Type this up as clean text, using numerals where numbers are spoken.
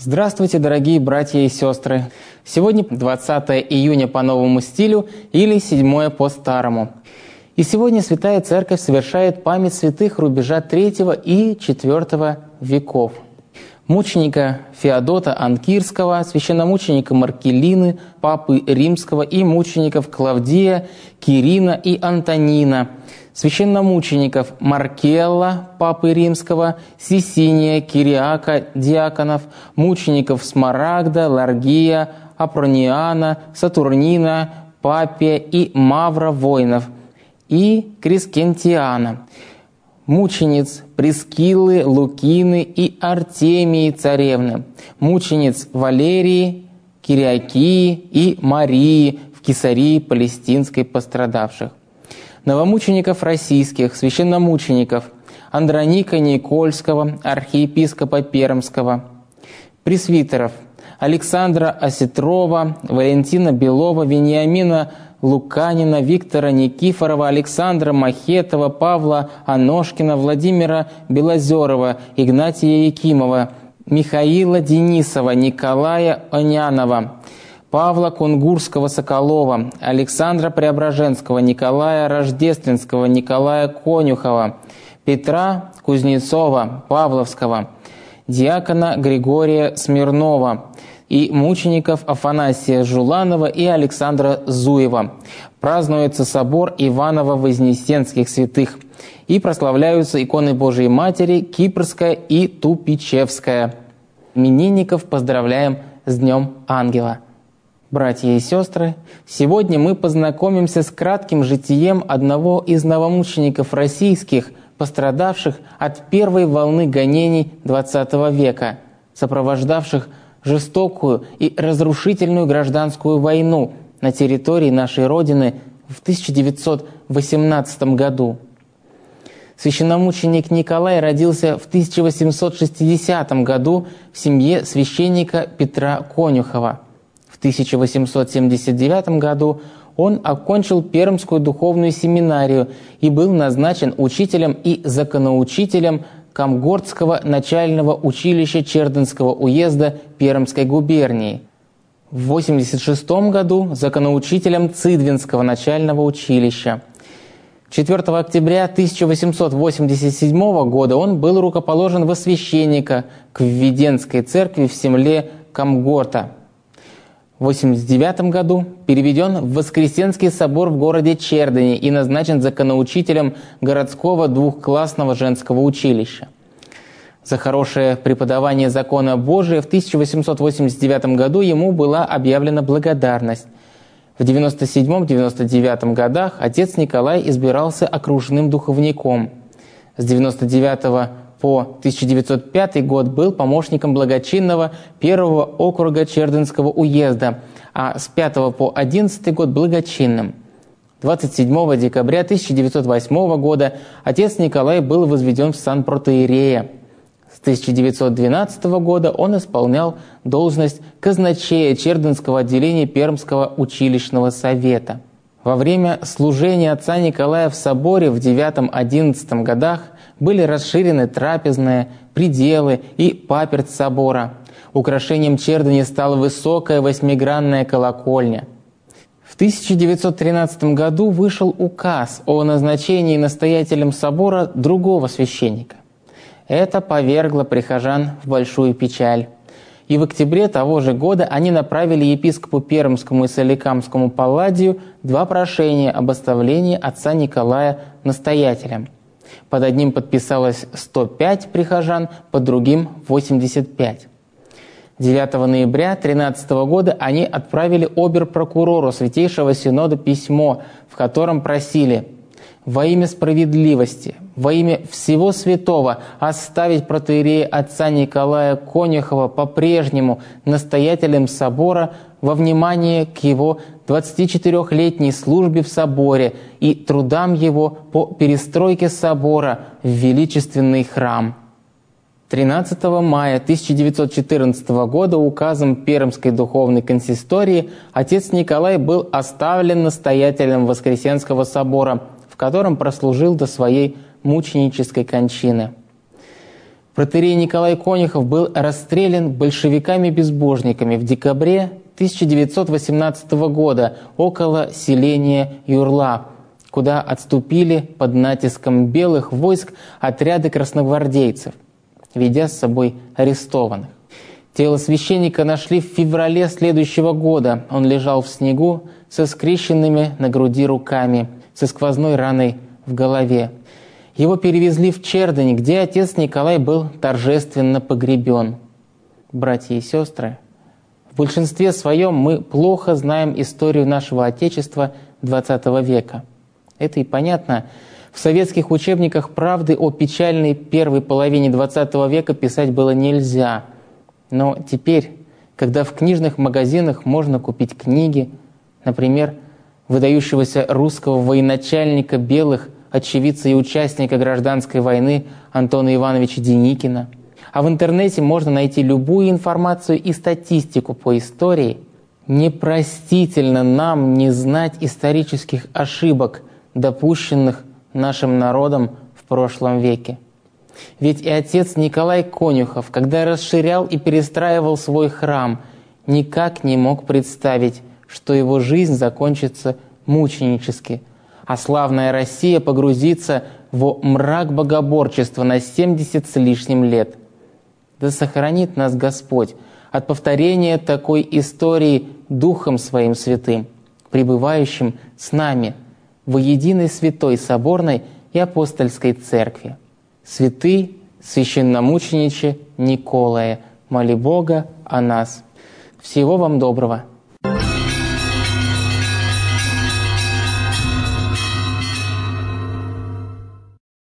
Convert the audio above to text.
Здравствуйте, дорогие братья и сестры! Сегодня 20 июня по новому стилю или 7 по старому. И сегодня Святая Церковь совершает память святых рубежа III и IV веков. Мученика Феодота Анкирского, священномученика Маркелины, папы Римского и мучеников Клавдия, Кирина и Антонина, священномучеников Маркелла, папы Римского, Сисиния, Кириака, диаконов, мучеников Смарагда, Ларгия, Апрониана, Сатурнина, Папия и Мавра воинов, и Крискентиана, мучениц Прескиллы, Лукины и Артемии царевны, мучениц Валерии, Кириакии и Марии в Кесарии Палестинской пострадавших, новомучеников российских, священномучеников Андроника Никольского, архиепископа Пермского, пресвитеров Александра Осетрова, Валентина Белова, Вениамина Луканина, Виктора Никифорова, Александра Махетова, Павла Аношкина, Владимира Белозерова, Игнатия Якимова, Михаила Денисова, Николая Онянова, Павла Кунгурского-Соколова, Александра Преображенского, Николая Рождественского, Николая Конюхова, Петра Кузнецова, Павловского, диакона Григория Смирнова и мучеников Афанасия Жуланова и Александра Зуева. Празднуется собор Иваново-Вознесенских святых и прославляются иконы Божией Матери Кипрская и Тупичевская. Именинников поздравляем с Днем Ангела. Братья и сестры, сегодня мы познакомимся с кратким житием одного из новомучеников российских, пострадавших от первой волны гонений XX века, сопровождавших жестокую и разрушительную гражданскую войну на территории нашей Родины в 1918 году. Священномученик Николай родился в 1860 году в семье священника Петра Конюхова. В 1879 году он окончил Пермскую духовную семинарию и был назначен учителем и законоучителем Камгордского начального училища Чердынского уезда Пермской губернии. В 1986 году законоучителем Цидвинского начального училища. 4 октября 1887 года он был рукоположен во священника к Введенской церкви в земле Камгорта. В 1989 году переведен в Воскресенский собор в городе Чердыне и назначен законоучителем городского двухклассного женского училища. За хорошее преподавание закона Божия в 1889 году ему была объявлена благодарность. В 1997-1999 годах отец Николай избирался окружным духовником. С 1999 по 1905 год был помощником благочинного первого округа Чердынского уезда, а с 5 по 11 год благочинным. 27 декабря 1908 года отец Николай был возведен в сан протоиерея. С 1912 года он исполнял должность казначея Чердынского отделения Пермского училищного совета. Во время служения отца Николая в соборе в 9-11 годах были расширены трапезные, пределы и паперть собора. Украшением Чердыни стала высокая восьмигранная колокольня. В 1913 году вышел указ о назначении настоятелем собора другого священника. Это повергло прихожан в большую печаль. И в октябре того же года они направили епископу Пермскому и Соликамскому Палладию 2 прошения об оставлении отца Николая настоятелем. Под одним подписалось 105 прихожан, под другим – 85. 9 ноября 13 года они отправили обер-прокурору Святейшего Синода письмо, в котором просили во имя справедливости, во имя всего святого оставить протоиерея отца Николая Конюхова по-прежнему настоятелем собора во внимание к его 24-летней службе в соборе и трудам его по перестройке собора в величественный храм. 13 мая 1914 года указом Пермской духовной консистории отец Николай был оставлен настоятелем Воскресенского собора, в котором прослужил до своей мученической кончины. Протоиерей Николай Конюхов был расстрелян большевиками-безбожниками в декабре 1918 года около селения Юрла, куда отступили под натиском белых войск отряды красногвардейцев, ведя с собой арестованных. Тело священника нашли в феврале следующего года. Он лежал в снегу со скрещенными на груди руками, со сквозной раной в голове. Его перевезли в Чердынь, где отец Николай был торжественно погребен. Братья и сестры, в большинстве своем мы плохо знаем историю нашего Отечества XX века. Это и понятно. В советских учебниках правды о печальной первой половине XX века писать было нельзя. Но теперь, когда в книжных магазинах можно купить книги, например, выдающегося русского военачальника белых, очевидца и участника гражданской войны Антона Ивановича Деникина, а в интернете можно найти любую информацию и статистику по истории, непростительно нам не знать исторических ошибок, допущенных нашим народом в прошлом веке. Ведь и отец Николай Конюхов, когда расширял и перестраивал свой храм, никак не мог представить, что его жизнь закончится мученически, а славная Россия погрузится во мрак богоборчества на 70 с лишним лет. Да сохранит нас Господь от повторения такой истории Духом Своим Святым, пребывающим с нами во единой святой соборной и апостольской церкви. Святый священномучениче Николае, моли Бога о нас. Всего вам доброго!